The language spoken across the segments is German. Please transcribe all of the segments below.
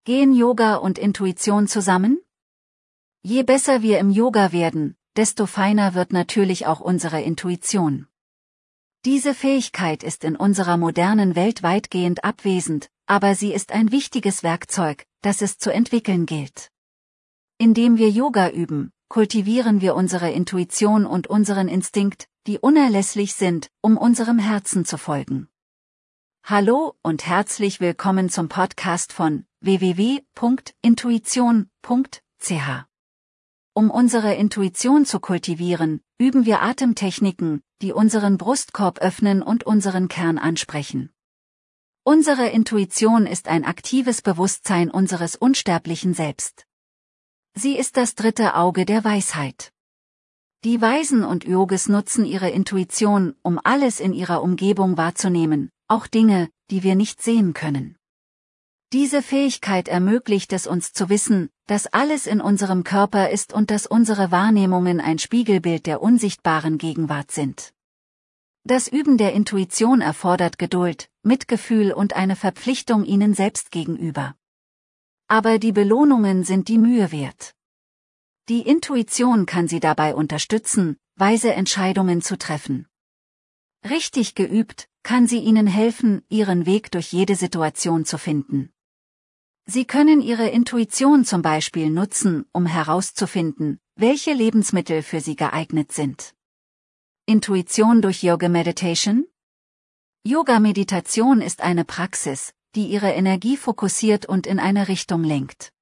Gehen Yoga und Intuition zusammen? Je besser wir im Yoga werden, desto feiner wird natürlich auch unsere Intuition. Diese Fähigkeit ist in unserer modernen Welt weitgehend abwesend, aber sie ist ein wichtiges Werkzeug, das es zu entwickeln gilt. Indem wir Yoga üben, kultivieren wir unsere Intuition und unseren Instinkt, die unerlässlich sind, um unserem Herzen zu folgen. Hallo und herzlich willkommen zum Podcast von www.intuition.ch. Um unsere Intuition zu kultivieren, üben wir Atemtechniken, die unseren Brustkorb öffnen und unseren Kern ansprechen. Unsere Intuition ist ein aktives Bewusstsein unseres unsterblichen Selbst. Sie ist das dritte Auge der Weisheit. Die Weisen und Yogis nutzen ihre Intuition, um alles in ihrer Umgebung wahrzunehmen, auch Dinge, die wir nicht sehen können. Diese Fähigkeit ermöglicht es uns zu wissen, dass alles in unserem Körper ist und dass unsere Wahrnehmungen ein Spiegelbild der unsichtbaren Gegenwart sind. Das Üben der Intuition erfordert Geduld, Mitgefühl und eine Verpflichtung ihnen selbst gegenüber. Aber die Belohnungen sind die Mühe wert. Die Intuition kann Sie dabei unterstützen, weise Entscheidungen zu treffen. Richtig geübt, kann sie Ihnen helfen, Ihren Weg durch jede Situation zu finden. Sie können Ihre Intuition zum Beispiel nutzen, um herauszufinden, welche Lebensmittel für Sie geeignet sind. Intuition durch Yoga Meditation? Yoga-Meditation ist eine Praxis, die Ihre Energie fokussiert und in eine Richtung lenkt.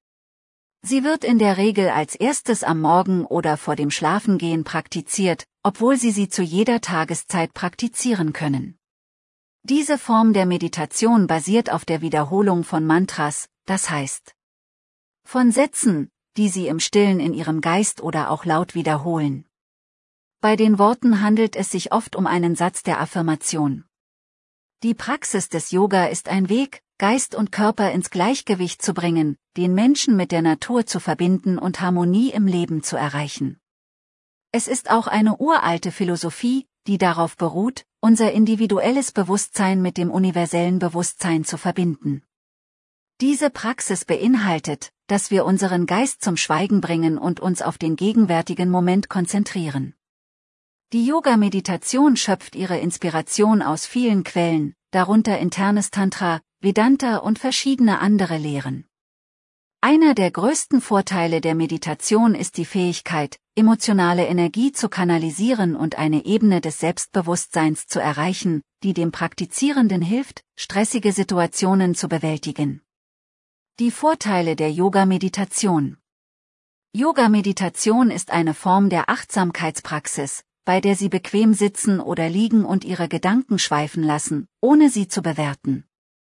Sie wird in der Regel als erstes am Morgen oder vor dem Schlafengehen praktiziert, obwohl Sie zu jeder Tageszeit praktizieren können. Diese Form der Meditation basiert auf der Wiederholung von Mantras, das heißt, von Sätzen, die Sie im Stillen in Ihrem Geist oder auch laut wiederholen. Bei den Worten handelt es sich oft um einen Satz der Affirmation. Die Praxis des Yoga ist ein Weg, Geist und Körper ins Gleichgewicht zu bringen, den Menschen mit der Natur zu verbinden und Harmonie im Leben zu erreichen. Es ist auch eine uralte Philosophie, die darauf beruht, unser individuelles Bewusstsein mit dem universellen Bewusstsein zu verbinden. Diese Praxis beinhaltet, dass wir unseren Geist zum Schweigen bringen und uns auf den gegenwärtigen Moment konzentrieren. Die Yoga-Meditation schöpft ihre Inspiration aus vielen Quellen, darunter internes Tantra, Vedanta und verschiedene andere Lehren. Einer der größten Vorteile der Meditation ist die Fähigkeit, emotionale Energie zu kanalisieren und eine Ebene des Selbstbewusstseins zu erreichen, die dem Praktizierenden hilft, stressige Situationen zu bewältigen. Die Vorteile der Yoga-Meditation. Yoga-Meditation ist eine Form der Achtsamkeitspraxis, bei der Sie bequem sitzen oder liegen und Ihre Gedanken schweifen lassen, ohne sie zu bewerten.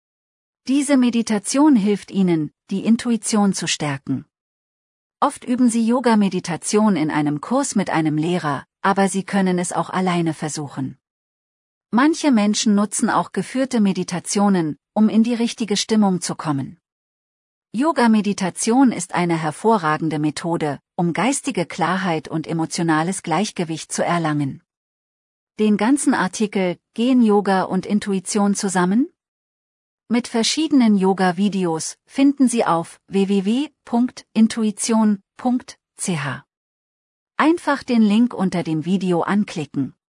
Diese Meditation hilft Ihnen, die Intuition zu stärken. Oft üben Sie Yoga-Meditation in einem Kurs mit einem Lehrer, aber Sie können es auch alleine versuchen. Manche Menschen nutzen auch geführte Meditationen, um in die richtige Stimmung zu kommen. Yoga-Meditation ist eine hervorragende Methode, um geistige Klarheit und emotionales Gleichgewicht zu erlangen. Den ganzen Artikel Gehen Yoga und Intuition zusammen? Mit verschiedenen Yoga-Videos finden Sie auf www.intuition.ch. Einfach den Link unter dem Video anklicken.